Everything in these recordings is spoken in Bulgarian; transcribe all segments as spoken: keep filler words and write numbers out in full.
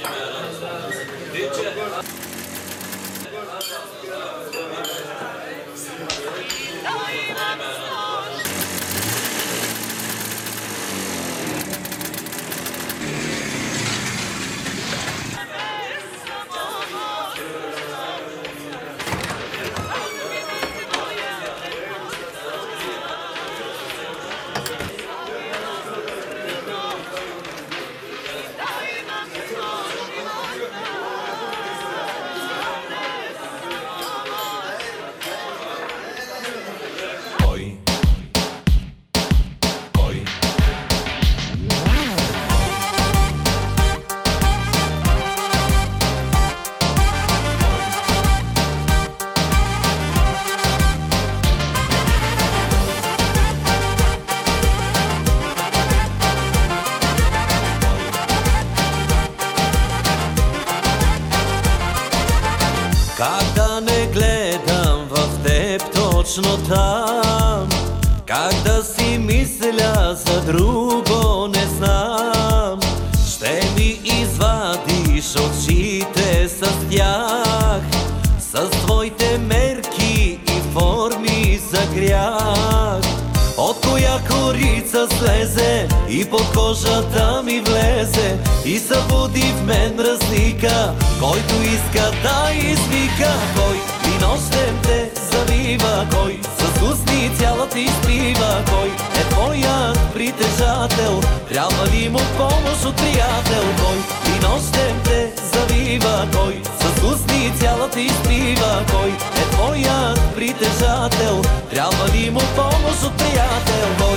Как да не гледам в теб точно там, как да си мисля за друго не знам. Ще ми извадиш очите с тях, с твоите мерки и форми за грях. От коя корица слезе и под кожата ми влезе и събуди в мен разлика, който иска да извика. Кой и нощем те завива, кой с устни цяла ти изпива, кой е твоят притежател, трябва ли му помощ от приятел? Кой и нощем те завива, кой с устни цяла ти изпива, кой е твоят притежател, трябва ли му помощ от приятел? Кой?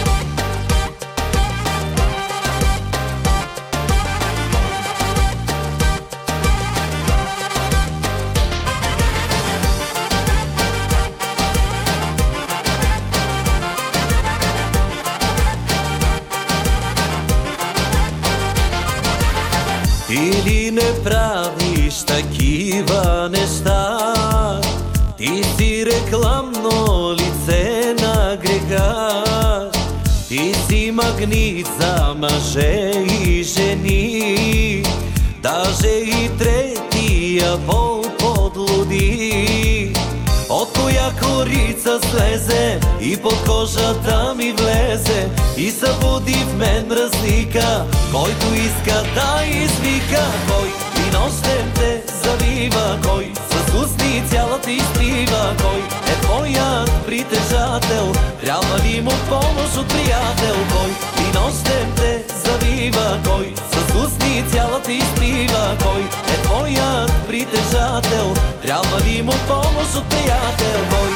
Или не правиш такива неща, ти си рекламно лице на греха. Ти си магнит за мъже и жени, даже и третия пол подлуди. От коя корица слезе и под кожата ми влезе и събуди в мен разлика, който иска да извика. Кой и нощем те завива, кой с устни цяла ти изпива, кой е твоят притежател, трябва ли му помощ от приятел? Кой и нощем те завива, кой с устни цяла ти изпива, кой е твоят притежател, трябва ли му помощ от приятел? Кой?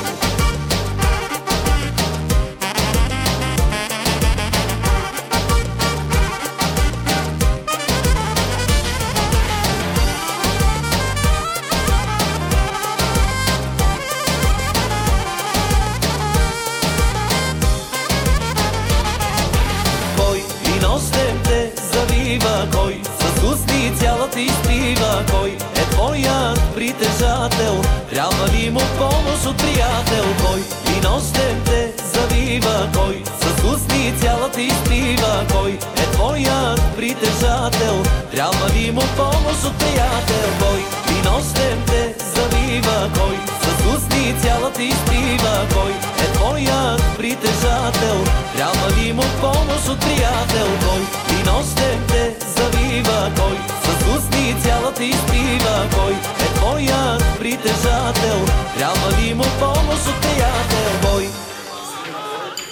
Нощем те завива, кой с устни цяла ти изпива, кой е твоят притежател, трябва ли му помощ от приятел? Кой и нощем те завива, кой с устни цяла ти изпива, кой е твоят притежател, трябва ли му помощ от приятел? Кой и нощем те завива, кой с устни цяла ти изпива, кой е твоят притежател, трябва ли му помощ от приятел? Кой и нощем те завива, кой с устни цяла ти изпива, кой е твоят притежател, трябва ли му помощ от приятел? Кой?